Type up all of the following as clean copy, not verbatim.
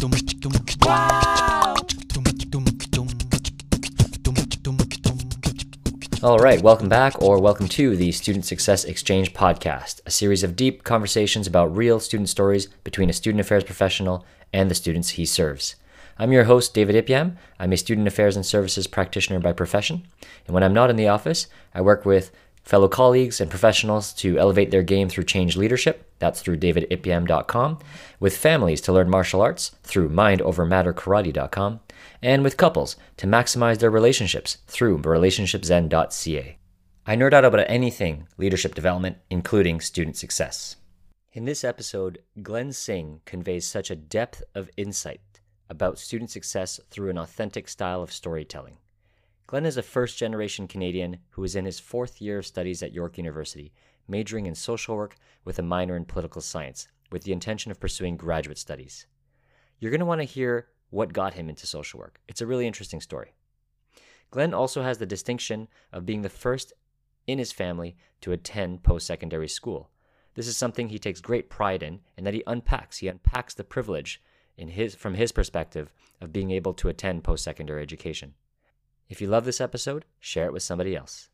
All right, welcome back, or welcome to the Student Success Exchange podcast, a series of deep conversations about real student stories between a student affairs professional and the students he serves. I'm your host, David Ipiam. I'm a student affairs and services practitioner by profession, and when I'm not in the office, I work with fellow colleagues and professionals to elevate their game through change leadership. That's through davidipiam.com, with families to learn martial arts through mindovermatterkarate.com, and with couples to maximize their relationships through relationshipzen.ca. I nerd out about anything leadership development, including student success. In this episode, Glenn Singh conveys such a depth of insight about student success through an authentic style of storytelling. Glenn is a first-generation Canadian who is in his fourth year of studies at York University, majoring in social work with a minor in political science, with the intention of pursuing graduate studies. You're going to want to hear what got him into social work. It's a really interesting story. Glenn also has the distinction of being the first in his family to attend post-secondary school. This is something he takes great pride in and that he unpacks. He unpacks the privilege from his perspective of being able to attend post-secondary education. If you love this episode, share it with somebody else.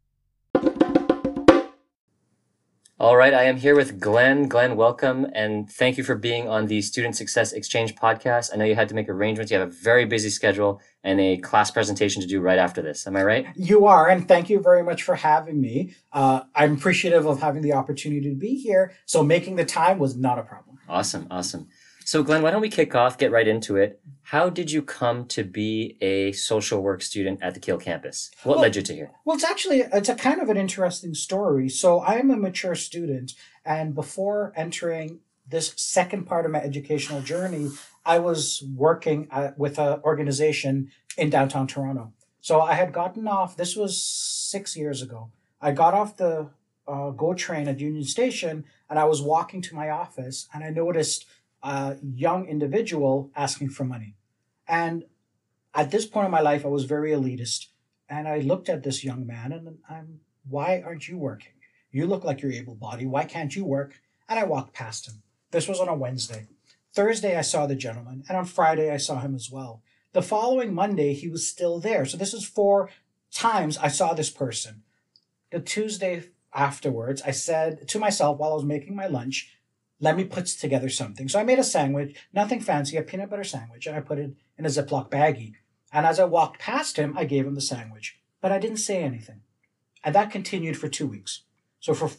All right, I am here with Glenn. Glenn, welcome, and thank you for being on the Student Success Exchange podcast. I know you had to make arrangements. You have a very busy schedule and a class presentation to do right after this. Am I right? You are, and thank you very much for having me. I'm appreciative of having the opportunity to be here, so making the time was not a problem. Awesome. So Glenn, why don't we kick off, get right into it. How did you come to be a social work student at the Keele campus? What led you to here? Well, it's a kind of an interesting story. So I'm a mature student, and before entering this second part of my educational journey, I was working with an organization in downtown Toronto. So I had gotten off, this was 6 years ago. I got off the GO train at Union Station, and I was walking to my office, and I noticed a young individual asking for money. And at this point in my life, I was very elitist. And I looked at this young man and why aren't you working? You look like you're able-bodied. Why can't you work? And I walked past him. This was on a Wednesday. Thursday, I saw the gentleman. And on Friday, I saw him as well. The following Monday, he was still there. So this is 4 times I saw this person. The Tuesday afterwards, I said to myself while I was making my lunch, let me put together something. So I made a sandwich, nothing fancy, a peanut butter sandwich, and I put it in a Ziploc baggie. And as I walked past him, I gave him the sandwich, but I didn't say anything. And that continued for 2 weeks. So for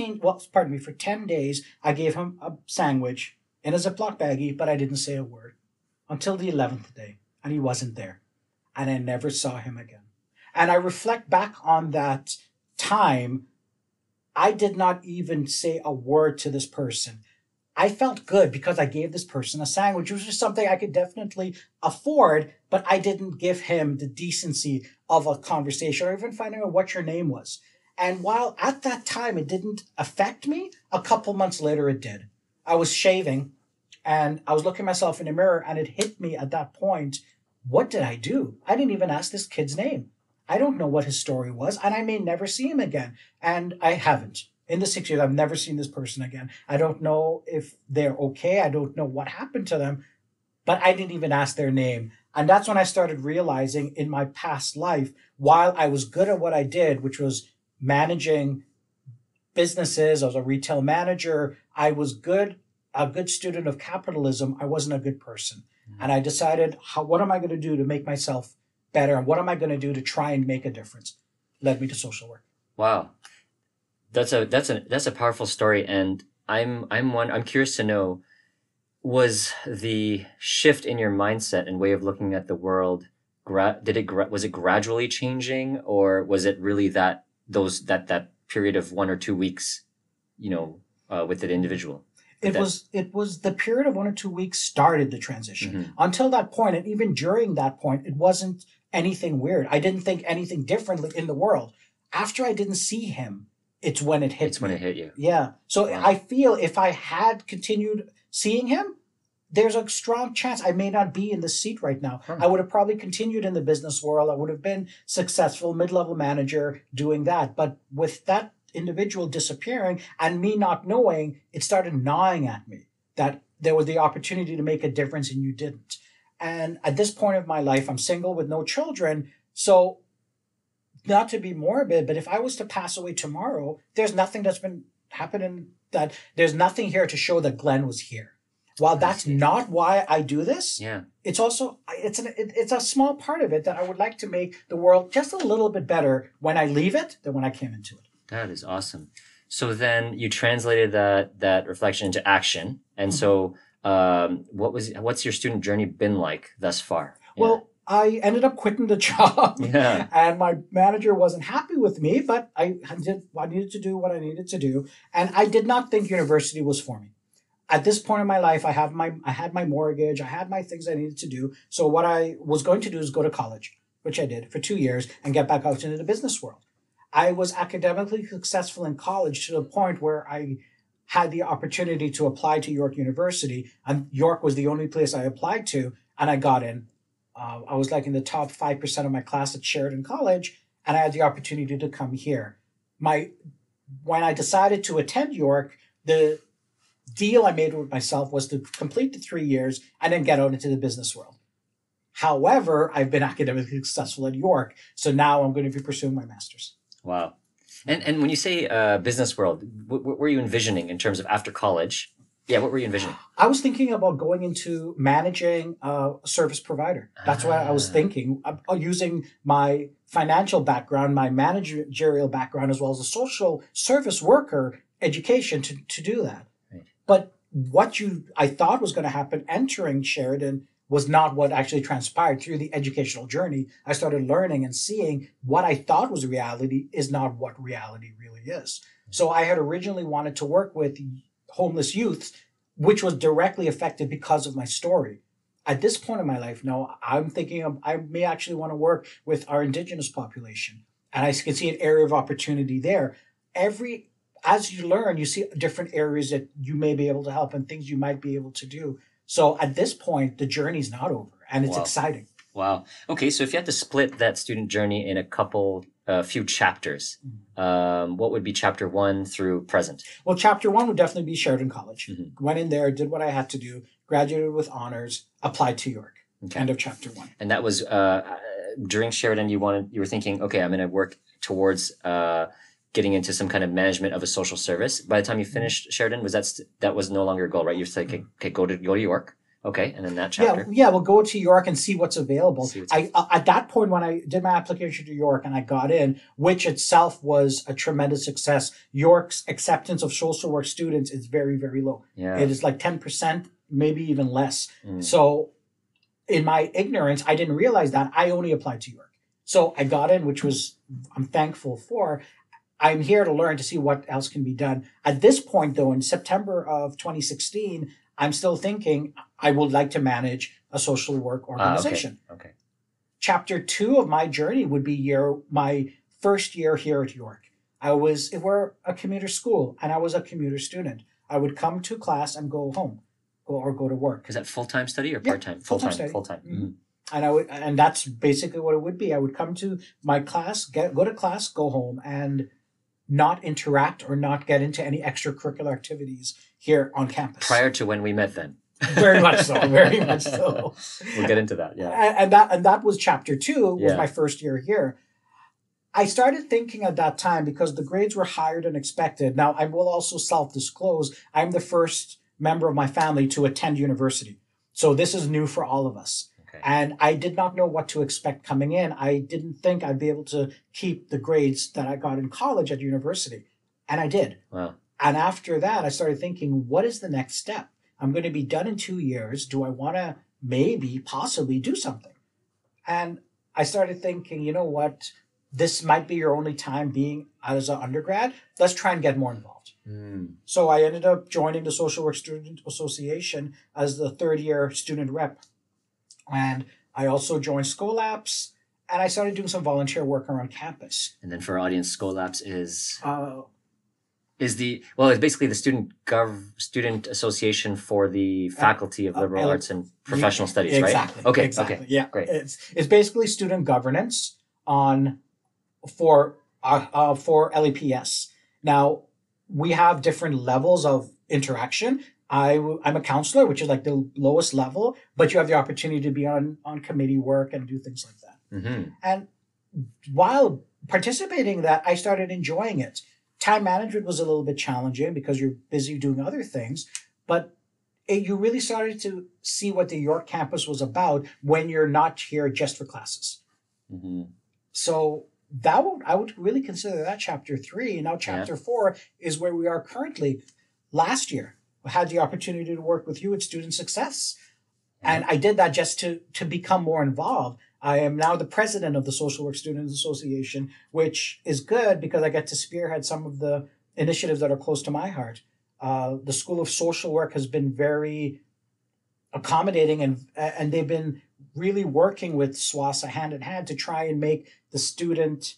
10 days, I gave him a sandwich in a Ziploc baggie, but I didn't say a word until the 11th day, and he wasn't there. And I never saw him again. And I reflect back on that time. I did not even say a word to this person. I felt good because I gave this person a sandwich, which was something I could definitely afford, but I didn't give him the decency of a conversation or even finding out what your name was. And while at that time it didn't affect me, a couple months later it did. I was shaving and I was looking at myself in the mirror and it hit me at that point. What did I do? I didn't even ask this kid's name. I don't know what his story was, and I may never see him again. And I haven't. In the 6 years, I've never seen this person again. I don't know if they're okay. I don't know what happened to them, but I didn't even ask their name. And that's when I started realizing in my past life, while I was good at what I did, which was managing businesses, I was a retail manager, I was a good student of capitalism, I wasn't a good person. Mm-hmm. And I decided, what am I going to do to make myself better? And what am I going to do to try and make a difference? Led me to social work. Wow. That's a powerful story, and I'm curious to know, was the shift in your mindset and way of looking at the world was it gradually changing, or was it really that period of 1 or 2 weeks, with that individual? It was the period of 1 or 2 weeks started the transition. Mm-hmm. Until that point, and even during that point, it wasn't anything weird. I didn't think anything differently in the world. After I didn't see him, it's when it hit me. It's when it hit you. Yeah. So wow. I feel if I had continued seeing him, there's a strong chance I may not be in the seat right now. Huh. I would have probably continued in the business world. I would have been successful, mid-level manager doing that. But with that individual disappearing and me not knowing, it started gnawing at me that there was the opportunity to make a difference and you didn't. And at this point of my life, I'm single with no children. So not to be morbid, but if I was to pass away tomorrow, there's nothing that's been happening, that there's nothing here to show that Glenn was here. While that's not why I do this, it's also, it's a small part of it that I would like to make the world just a little bit better when I leave it than when I came into it. That is awesome. So then you translated that reflection into action. And so what's your student journey been like thus far? Well, I ended up quitting the job, and my manager wasn't happy with me, but I needed to do what I needed to do, and I did not think university was for me. At this point in my life, I had my mortgage, I had my things I needed to do. So what I was going to do is go to college, which I did for 2 years, and get back out into the business world. I was academically successful in college to the point where I had the opportunity to apply to York University, and York was the only place I applied to, and I got in. I was like in the top 5% of my class at Sheridan College, and I had the opportunity to come here. When I decided to attend York, the deal I made with myself was to complete the 3 years and then get out into the business world. However, I've been academically successful at York, so now I'm going to be pursuing my master's. Wow. And when you say business world, what were you envisioning in terms of after college? Yeah, what were you envisioning? I was thinking about going into managing a service provider. That's what I was thinking, using my financial background, my managerial background, as well as a social service worker education to do that. Right. But what I thought was going to happen entering Sheridan was not what actually transpired. Through the educational journey, I started learning and seeing what I thought was reality is not what reality really is. So I had originally wanted to work with homeless youth, which was directly affected because of my story. At this point in my life, no, I'm thinking I may actually want to work with our Indigenous population. And I can see an area of opportunity there. As you learn, you see different areas that you may be able to help and things you might be able to do. So at this point, the journey's not over, and it's exciting. Wow. Okay, so if you had to split that student journey in a few chapters, what would be chapter 1 through present? Well, chapter 1 would definitely be Sheridan College. Went in there, did what I had to do, graduated with honors, applied to York. Okay. End of chapter 1. And that was during Sheridan. You were thinking, okay, I'm going to work towards getting into some kind of management of a social service. By the time you finished Sheridan, that was no longer a goal, right? You're saying, okay, go to York. Okay, and then that chapter. Yeah, we'll go to York and see what's available. At that point, when I did my application to York and I got in, which itself was a tremendous success, York's acceptance of social work students is very, very low. Yeah. It is like 10%, maybe even less. So in my ignorance, I didn't realize that. I only applied to York. So I got in, which I'm thankful for. I'm here to learn to see what else can be done. At this point, though, in September of 2016, I'm still thinking I would like to manage a social work organization. Okay. Chapter 2 of my journey would be my first year here at York. We're a commuter school, and I was a commuter student. I would come to class and go home, go to work. Is that full-time study or part-time? Full-time study. Full-time. Mm-hmm. And that's basically what it would be. I would come to my class, go to class, go home, and not interact or not get into any extracurricular activities here on campus. Prior to when we met then. Very much so. Very much so. We'll get into that, yeah. And that was chapter 2, was my first year here. I started thinking at that time, because the grades were higher than expected. Now, I will also self-disclose, I'm the first member of my family to attend university. So this is new for all of us. And I did not know what to expect coming in. I didn't think I'd be able to keep the grades that I got in college at university. And I did. Wow. And after that, I started thinking, what is the next step? I'm going to be done in 2 years. Do I want to possibly do something? And I started thinking, you know what? This might be your only time being as an undergrad. Let's try and get more involved. So I ended up joining the Social Work Student Association as the third-year student rep. And I also joined Scolaps, and I started doing some volunteer work around campus. And then for our audience, Scolaps it's basically the student association for the Faculty of Liberal Arts and Professional Studies, right? Exactly. Okay. Yeah, great. It's basically student governance for LEPS. Now, we have different levels of interaction. I'm a counselor, which is like the lowest level, but you have the opportunity to be on committee work and do things like that. Mm-hmm. And while participating in that, I started enjoying it. Time management was a little bit challenging because you're busy doing other things, but you really started to see what the York campus was about when you're not here just for classes. Mm-hmm. So I would really consider that chapter 3. Now chapter 4 is where we are currently. Last year, I had the opportunity to work with you at Student Success. And I did that just to become more involved. I am now the president of the Social Work Students Association, which is good because I get to spearhead some of the initiatives that are close to my heart. The School of Social Work has been very accommodating, and they've been really working with SWASA hand in hand to try and make the student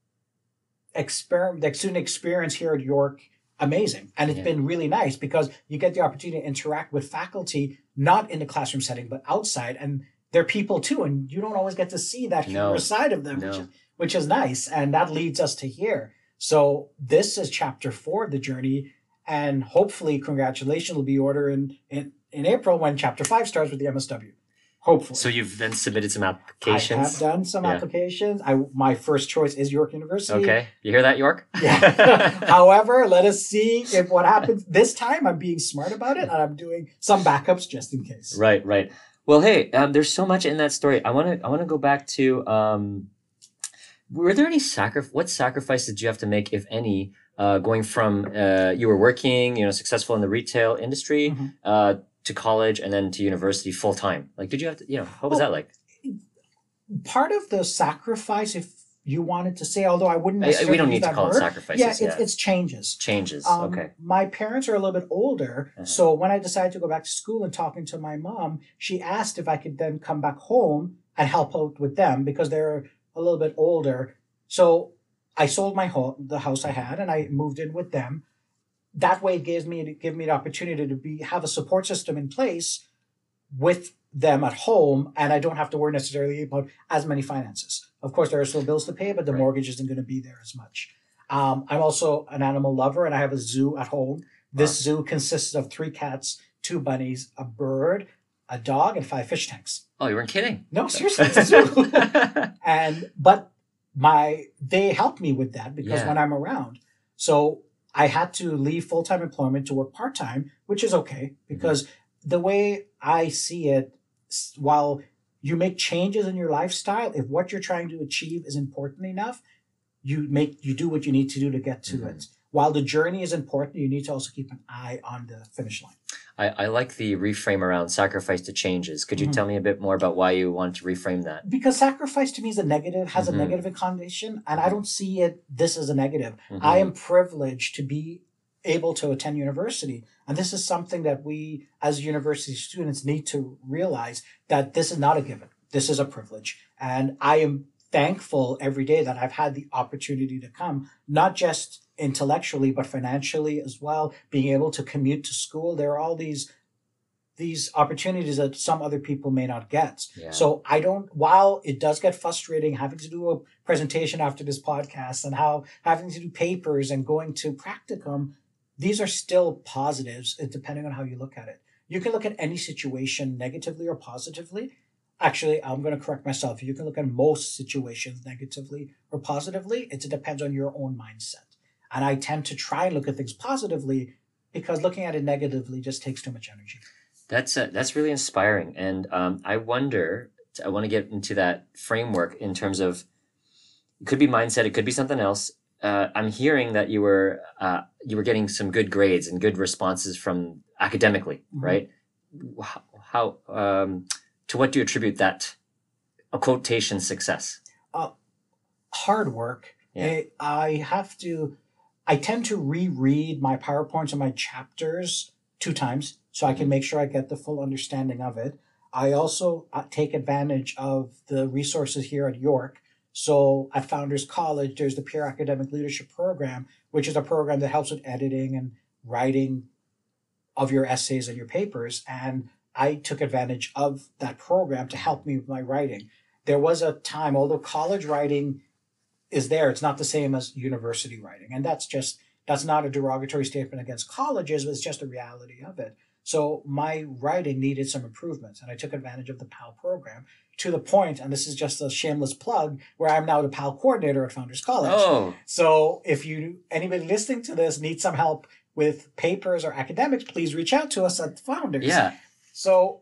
experience here at York amazing. And it's been really nice because you get the opportunity to interact with faculty, not in the classroom setting, but outside. And they're people too. And you don't always get to see that humorous side of them, which is nice. And that leads us to here. So this is chapter 4 of the journey. And hopefully, congratulations will be ordered in April when chapter 5 starts with the MSW. Hopefully. So you've then submitted some applications? I have done some applications. My first choice is York University. Okay. You hear that, York? Yeah. However, let us see if what happens. This time I'm being smart about it and I'm doing some backups just in case. Right. Well, hey, there's so much in that story. I want to go back to, were there any what sacrifices did you have to make, if any, going from, you were working, successful in the retail industry, to college and then to university full time? Like, did you have to, what was that like? Part of the sacrifice, if you wanted to say, although I wouldn't necessarily we don't need to call it sacrifices. Yeah, it's changes. Changes. Okay. My parents are a little bit older. So when I decided to go back to school and talking to my mom, she asked if I could then come back home and help out with them because they're a little bit older. So I sold my home, the house I had, and I moved in with them. That way it gave me the opportunity to have a support system in place with them at home, and I don't have to worry necessarily about as many finances. Of course, there are still bills to pay, but the mortgage isn't going to be there as much. I'm also an animal lover, and I have a zoo at home. This zoo consists of 3 cats, 2 bunnies, a bird, a dog, and 5 fish tanks. Oh, you weren't kidding? No, seriously, it's a zoo. But they help me with that because when I'm around. So I had to leave full-time employment to work part-time, which is okay because the way I see it, while you make changes in your lifestyle, if what you're trying to achieve is important enough, you do what you need to do to get to it. While the journey is important, you need to also keep an eye on the finish line. I like the reframe around sacrifice to changes. Could you tell me a bit more about why you want to reframe that? Because sacrifice to me is a negative connotation, and I don't see this as a negative. I am privileged to be able to attend university. And this is something that we as university students need to realize, that this is not a given. This is a privilege. And I am thankful every day that I've had the opportunity to come, not just intellectually, but financially as well, being able to commute to school. There are all these opportunities that some other people may not get. Yeah. So while it does get frustrating having to do a presentation after this podcast and having to do papers and going to practicum, these are still positives depending on how you look at it. You can look at any situation negatively or positively. Actually, I'm going to correct myself. You can look at most situations negatively or positively. It depends on your own mindset. And I tend to try and look at things positively because looking at it negatively just takes too much energy. That's really inspiring. And I want to get into that framework in terms of, it could be mindset, it could be something else. I'm hearing that you were getting some good grades and good responses from academically, right? How to what do you attribute that, a quotation, success? Hard work. Yeah. I tend to reread my PowerPoints and my chapters 2 times so I can make sure I get the full understanding of it. I also take advantage of the resources here at York. So at Founders College, there's the Peer Academic Leadership Program, which is a program that helps with editing and writing of your essays and your papers. And I took advantage of that program to help me with my writing. There was a time, although college writing is there, it's not the same as university writing. And that's not a derogatory statement against colleges, but it's just a reality of it. So my writing needed some improvements, and I took advantage of the PAL program to the point, and this is just a shameless plug, where I'm now the PAL coordinator at Founders College. Oh, So if anybody listening to this needs some help with papers or academics, please reach out to us at Founders. yeah. So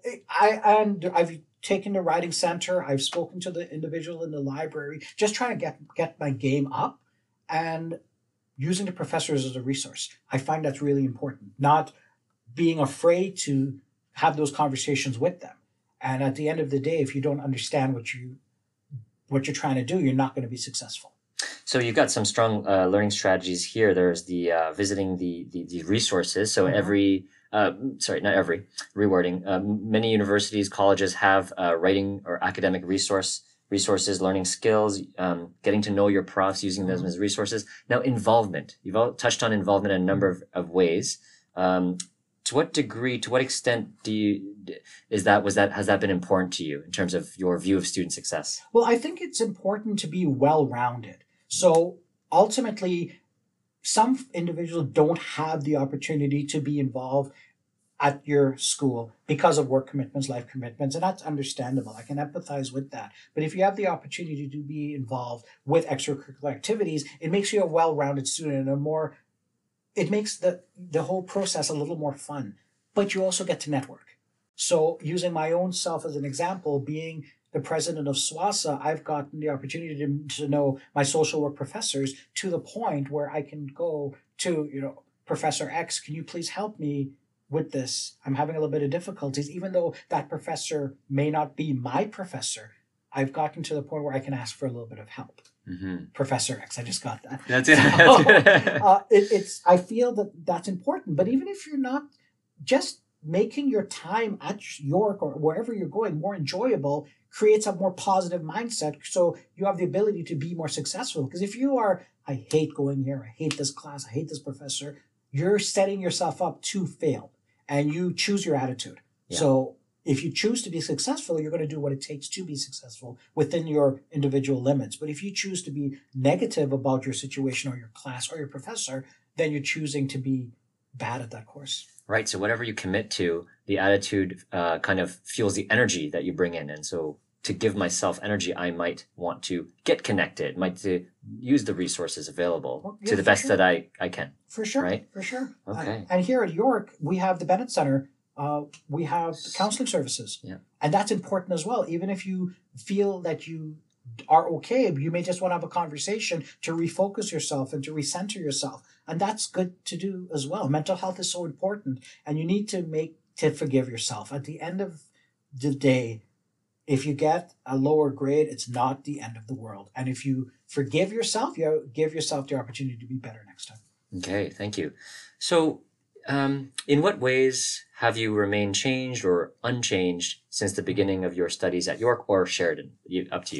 I've taken the writing center. I've spoken to the individual in the library, just trying to get my game up, and using the professors as a resource. I find that's really important. Not being afraid to have those conversations with them. And at the end of the day, if you don't understand what you're trying to do, you're not going to be successful. So you've got some strong learning strategies here. There's the visiting the resources. So every sorry, not every, rewording. Many universities, colleges have writing or academic resources, learning skills, getting to know your profs, using them as resources. Now, involvement. You've all touched on involvement in a number of ways. To what degree, to what extent has that been important to you in terms of your view of student success? Well, I think it's important to be well-rounded. So ultimately, some individuals don't have the opportunity to be involved at your school because of work commitments, life commitments, and that's understandable. I can empathize with that. But if you have the opportunity to be involved with extracurricular activities, it makes you a well-rounded student and it makes the whole process a little more fun. But you also get to network. So using my own self as an example, being the president of SWASA, I've gotten the opportunity to know my social work professors to the point where I can go to, Professor X, can you please help me with this? I'm having a little bit of difficulties. Even though that professor may not be my professor, I've gotten to the point where I can ask for a little bit of help. Mm-hmm. Professor X, I just got that. That's it. So, I feel that's important. But even if you're not, just making your time at York or wherever you're going more enjoyable creates a more positive mindset, so you have the ability to be more successful. Because if you are, I hate going here, I hate this class, I hate this professor, you're setting yourself up to fail, and you choose your attitude. Yeah. So if you choose to be successful, you're going to do what it takes to be successful within your individual limits. But if you choose to be negative about your situation or your class or your professor, then you're choosing to be bad at that course. Right. So whatever you commit to, the attitude kind of fuels the energy that you bring in. And so to give myself energy, I might want to get connected, might to use the resources available to the best that I can. For sure. Right? For sure. Okay. And here at York, we have the Bennett Center. We have counseling services. Yeah. And that's important as well. Even if you feel that you are okay, you may just want to have a conversation to refocus yourself and to recenter yourself. And that's good to do as well. Mental health is so important, and you need to forgive yourself. At the end of the day, if you get a lower grade, it's not the end of the world. And if you forgive yourself, you give yourself the opportunity to be better next time. Okay, thank you. So, in what ways have you remained changed or unchanged since the beginning of your studies at York or Sheridan? Up to you.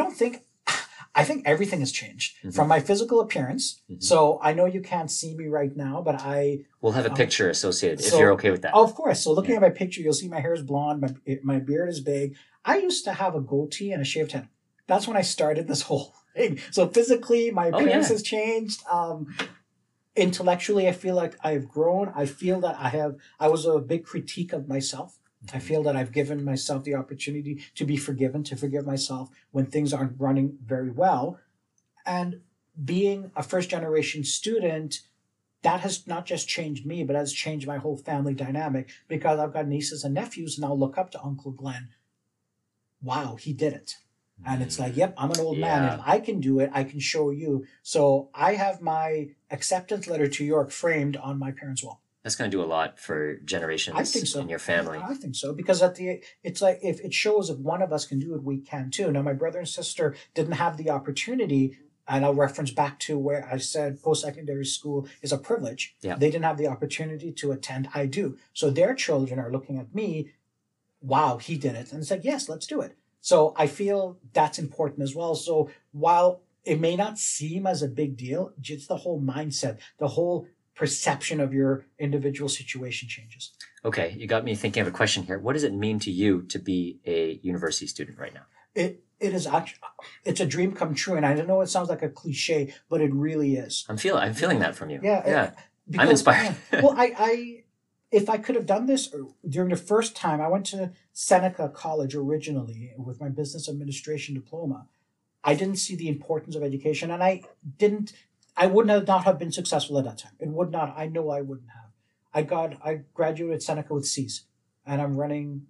I think everything has changed from my physical appearance. Mm-hmm. So I know you can't see me right now, but we'll have a picture associated if you're okay with that. Of course. So looking at my picture, you'll see my hair is blonde. My beard is big. I used to have a goatee and a shaved head. That's when I started this whole thing. So physically, my appearance has changed. Intellectually, I feel like I've grown. I feel that I was a big critique of myself. I feel that I've given myself the opportunity to be forgiven, to forgive myself when things aren't running very well. And being a first-generation student, that has not just changed me, but has changed my whole family dynamic, because I've got nieces and nephews, and I'll look up to Uncle Glenn. Wow, he did it. And it's like, yep, I'm an old man. If I can do it, I can show you. So I have my acceptance letter to York framed on my parents' wall. That's going to do a lot for generations in your family. I think so, because it's like, if it shows if one of us can do it, we can too. Now, my brother and sister didn't have the opportunity, and I'll reference back to where I said post-secondary school is a privilege. Yeah. They didn't have the opportunity to attend. I do. So their children are looking at me, wow, he did it. And it's like, yes, let's do it. So I feel that's important as well. So while it may not seem as a big deal, just the whole mindset, the whole perception of your individual situation changes. Okay, you got me thinking of a question here. What does it mean to you to be a university student right now? It is actually, it's a dream come true, and I know it sounds like a cliche, but it really is. I'm feeling that from you. Yeah. Because, I'm inspired. Well, if I could have done this during the first time, I went to Seneca College originally with my business administration diploma. I didn't see the importance of education, and didn't. I would not have been successful at that time. It would not. I know I wouldn't have. I graduated Seneca with C's, and I'm running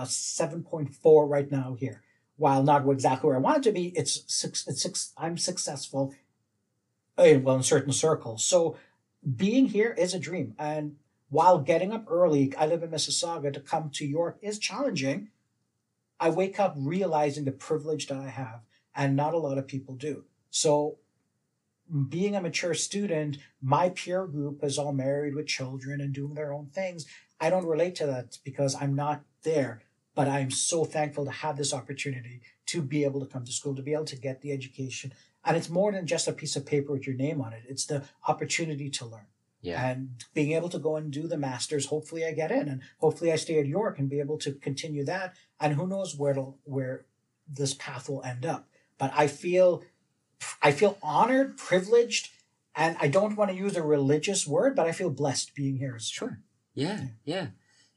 7.4 right now here. While not exactly where I want it to be, I'm successful. Well, in certain circles. So being here is a dream, and while getting up early, I live in Mississauga, to come to York is challenging. I wake up realizing the privilege that I have, and not a lot of people do. So, being a mature student, my peer group is all married with children and doing their own things. I don't relate to that because I'm not there. But I'm so thankful to have this opportunity to be able to come to school, to be able to get the education. And it's more than just a piece of paper with your name on it, it's the opportunity to learn. Yeah. And being able to go and do the masters, hopefully I get in, and hopefully I stay at York and be able to continue that. And who knows where this path will end up. But I feel honored, privileged, and I don't want to use a religious word, but I feel blessed being here. Sure. Yeah. Yeah.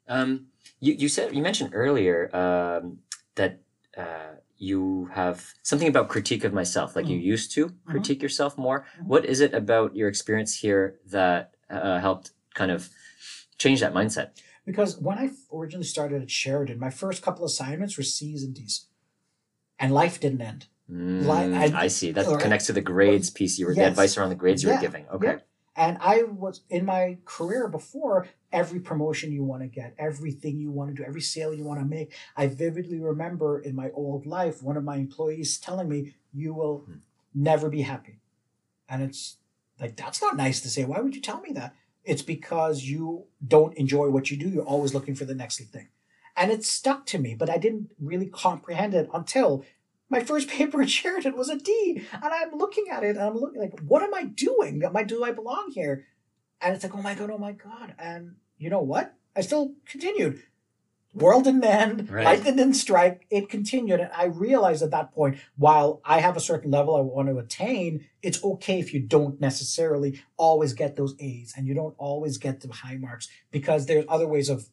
You mentioned earlier that you have something about critique of myself, like you used to critique yourself more. What is it about your experience here that helped kind of change that mindset? Because when I originally started at Sheridan, my first couple assignments were C's and D's, and life didn't end. I see. That connects to the grades piece. The advice around the grades you were giving. Okay. Yeah. And I was in my career before, every promotion you want to get, everything you want to do, every sale you want to make. I vividly remember in my old life, one of my employees telling me, "You will never be happy." And it's like, that's not nice to say. Why would you tell me that? It's because you don't enjoy what you do. You're always looking for the next thing. And it stuck to me, but I didn't really comprehend it until my first paper at Sheridan was a D. And I'm looking at it and I'm looking like, what am I doing? Do I belong here? And it's like, oh my God. And you know what? I still continued. World didn't end, right. Light didn't strike, it continued. And I realized at that point, while I have a certain level I want to attain, it's okay if you don't necessarily always get those A's and you don't always get the high marks, because there's other ways of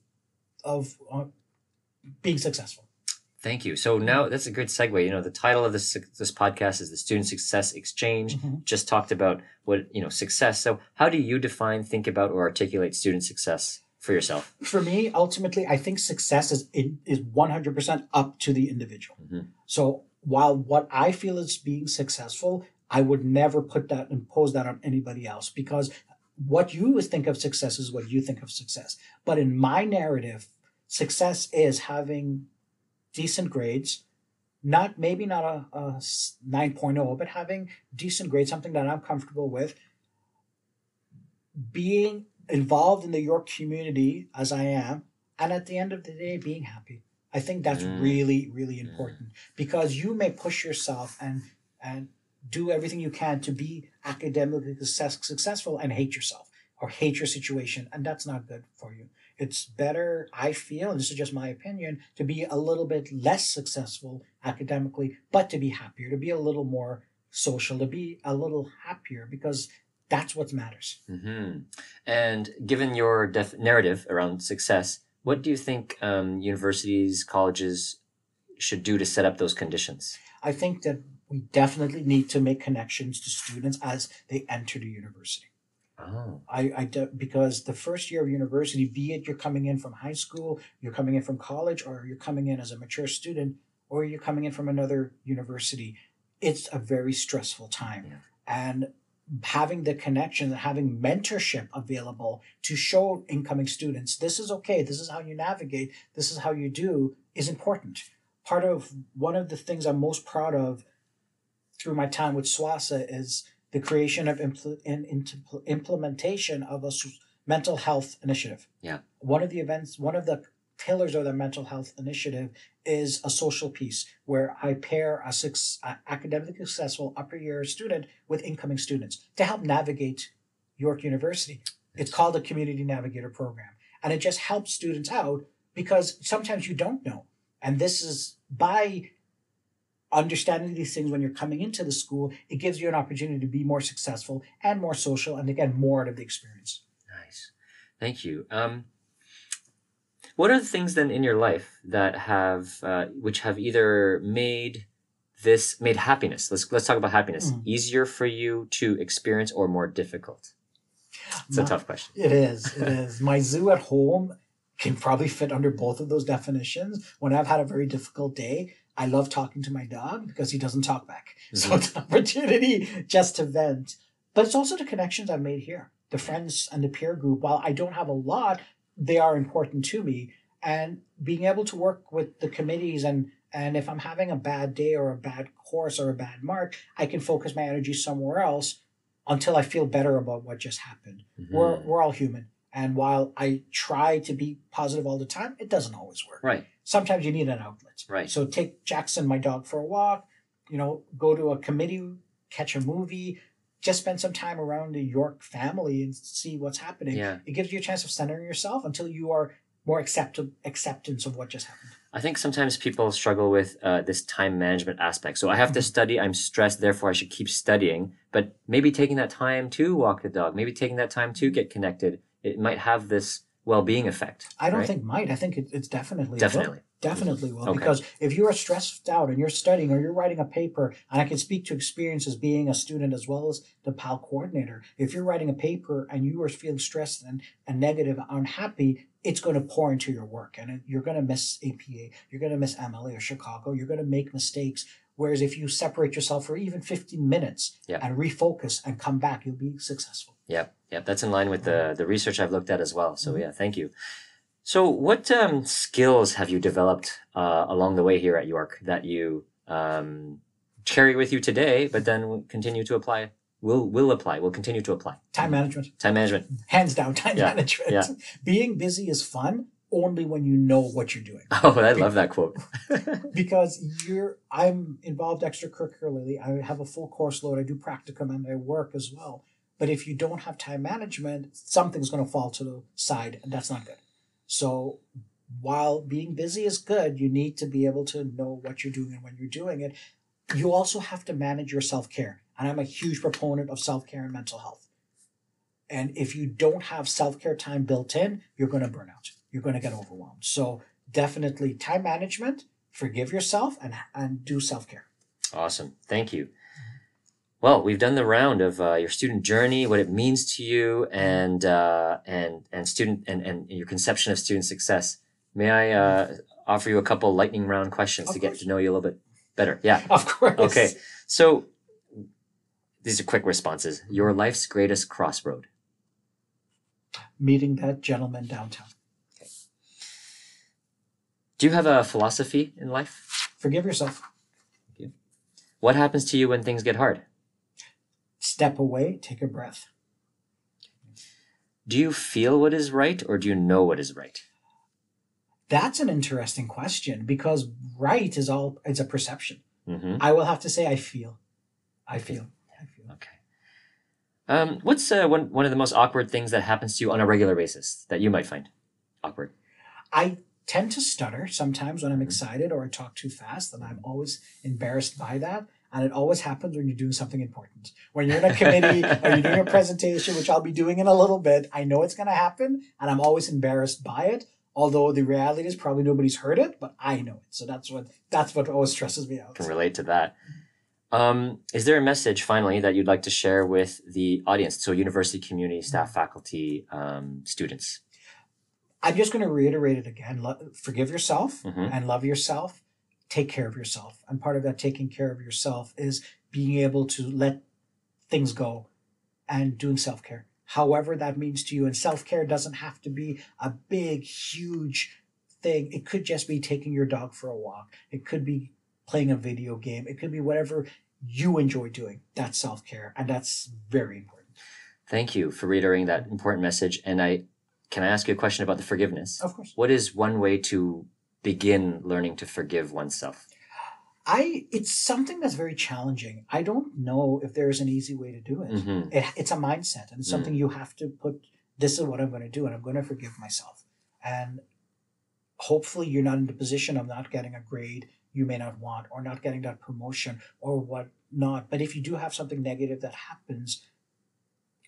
being successful. Thank you. So now that's a good segue. You know, the title of this podcast is the Student Success Exchange. Just talked about what, success. So how do you define, think about, or articulate student success for yourself? For me, ultimately, I think success is 100% up to the individual. So while what I feel is being successful, I would never impose that on anybody else, because what you think of success is what you think of success. But in my narrative, success is having decent grades, maybe not a 9.0, but having decent grades, something that I'm comfortable with, being involved in the York community as I am, and at the end of the day, being happy. I think that's really, really important, because you may push yourself and do everything you can to be academically successful and hate yourself or hate your situation, and that's not good for you. It's better, I feel, and this is just my opinion, to be a little bit less successful academically, but to be happier, to be a little more social, to be a little happier, because that's what matters. And given your narrative around success, what do you think universities, colleges should do to set up those conditions? I think that we definitely need to make connections to students as they enter the university. Oh. Because the first year of university, be it you're coming in from high school, you're coming in from college, or you're coming in as a mature student, or you're coming in from another university, it's a very stressful time. Yeah. And having the connection and having mentorship available to show incoming students, this is okay, this is how you navigate, this is how you do, is important. One of the things I'm most proud of through my time with SWASA is the creation of implementation of a mental health initiative. Yeah. One of the pillars of the mental health initiative is a social piece, where I pair a academically successful upper year student with incoming students to help navigate York University. It's called a Community Navigator Program. And it just helps students out, because sometimes you don't know. And this is by understanding these things when you're coming into the school, it gives you an opportunity to be more successful and more social, and again, more out of the experience. Nice. Thank you. What are the things then in your life that have, which have either made happiness? Let's talk about happiness Mm. easier for you to experience or more difficult. It's a My- tough question. It is. It is. My zoo at home can probably fit under both of those definitions. When I've had a very difficult day, I love talking to my dog because he doesn't talk back. So Mhm. it's an opportunity just to vent. But it's also the connections I've made here. The friends and the peer group, while I don't have a lot, they are important to me. And being able to work with the committees and if I'm having a bad day or a bad course or a bad mark, I can focus my energy somewhere else until I feel better about what just happened. Mhm. We're all human. And while I try to be positive all the time, it doesn't always work. Right. Sometimes you need an outlet. Right. So take Jackson, my dog, for a walk, go to a committee, catch a movie, just spend some time around the York family and see what's happening. Yeah. It gives you a chance of centering yourself until you are more acceptance of what just happened. I think sometimes people struggle with this time management aspect. So I have to study, I'm stressed, therefore I should keep studying. But maybe taking that time to walk the dog, maybe taking that time to get connected, it might have this well-being effect. I don't right? think might. I think it's definitely Definitely. Definitely will. Okay. Because if you are stressed out and you're studying or you're writing a paper, and I can speak to experience as being a student as well as the PAL coordinator, if you're writing a paper and you are feeling stressed and negative, unhappy, it's going to pour into your work and you're going to miss APA, you're going to miss MLA or Chicago, you're going to make mistakes. Whereas if you separate yourself for even 15 minutes and refocus and come back, you'll be successful. Yep. That's in line with the research I've looked at as well. So yeah, thank you. So what skills have you developed along the way here at York that you carry with you today, but then will continue to apply? Will continue to apply. Time management. Time management. Hands down, time Yeah, management. yeah. Being busy is fun only when you know what you're doing. Oh, I love that quote. Because I'm involved extracurricularly. I have a full course load. I do practicum and I work as well. But if you don't have time management, something's going to fall to the side, and that's not good. So while being busy is good, you need to be able to know what you're doing and when you're doing it. You also have to manage your self-care. And I'm a huge proponent of self-care and mental health. And if you don't have self-care time built in, you're going to burn out. You're going to get overwhelmed. So definitely time management, forgive yourself, and do self-care. Awesome. Thank you. Well, we've done the round of your student journey, what it means to you, and student and your conception of student success. May I offer you a couple lightning round questions to get to know you a little bit better? Yeah. Of course. Okay. So these are quick responses. Your life's greatest crossroad. Meeting that gentleman downtown. Okay. Do you have a philosophy in life? Forgive yourself. Thank you. What happens to you when things get hard? Step away, take a breath. Do you feel what is right or do you know what is right? That's an interesting question because right is it's a perception. Mm-hmm. I will have to say I feel. Okay. What's one of the most awkward things that happens to you on a regular basis that you might find awkward? I tend to stutter sometimes when I'm excited or I talk too fast, and I'm always embarrassed by that. And it always happens when you're doing something important. When you're in a committee or you're doing a presentation, which I'll be doing in a little bit, I know it's going to happen, and I'm always embarrassed by it. Although the reality is probably nobody's heard it, but I know it. So that's what always stresses me out. Can relate to that. Is there a message, finally, that you'd like to share with the audience, so university community, staff, faculty, students? I'm just going to reiterate it again. Forgive yourself Mhm. and love yourself. Take care of yourself. And part of that taking care of yourself is being able to let things go and doing self-care. However that means to you. And self-care doesn't have to be a big, huge thing. It could just be taking your dog for a walk. It could be playing a video game. It could be whatever you enjoy doing. That's self-care. And that's very important. Thank you for reiterating that important message. And can I ask you a question about the forgiveness? Of course. What is one way to begin learning to forgive oneself? It's something that's very challenging. I don't know if there's an easy way to do it. Mm-hmm. It's a mindset, and it's something you have to put, this is what I'm going to do, and I'm going to forgive myself. And hopefully you're not in the position of not getting a grade you may not want, or not getting that promotion or what not. But if you do have something negative that happens,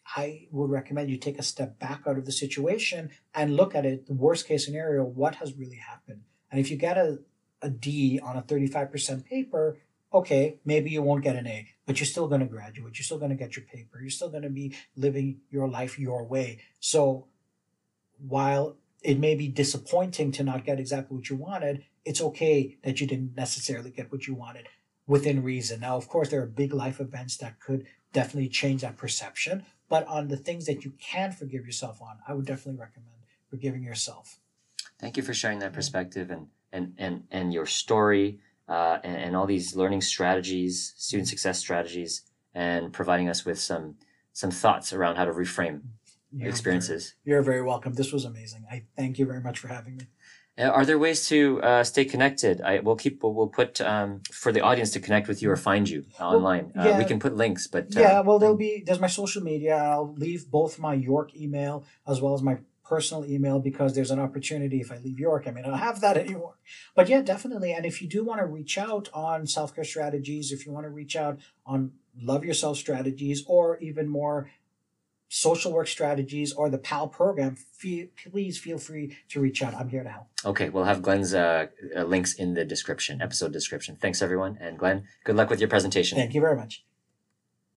I would recommend you take a step back out of the situation and look at it, the worst case scenario, what has really happened. And if you get a D on a 35% paper, okay, maybe you won't get an A, but you're still going to graduate. You're still going to get your paper. You're still going to be living your life your way. So while it may be disappointing to not get exactly what you wanted, it's okay that you didn't necessarily get what you wanted within reason. Now, of course, there are big life events that could definitely change that perception, but on the things that you can forgive yourself on, I would definitely recommend forgiving yourself. Thank you for sharing that perspective and your story and all these learning strategies, student success strategies, and providing us with some thoughts around how to reframe experiences. You're very welcome. This was amazing. I thank you very much for having me. Are there ways to stay connected? We'll put for the audience to connect with you or find you online. We can put links, but there's my social media. I'll leave both my York email as well as my personal email, because there's an opportunity if I leave York, I may not have that anymore. But yeah, definitely. And if you do want to reach out on self-care strategies, if you want to reach out on love yourself strategies, or even more social work strategies, or the PAL program, please feel free to reach out. I'm here to help. Okay, we'll have Glenn's links in the episode description. Thanks, everyone. And Glenn, good luck with your presentation. Thank you very much.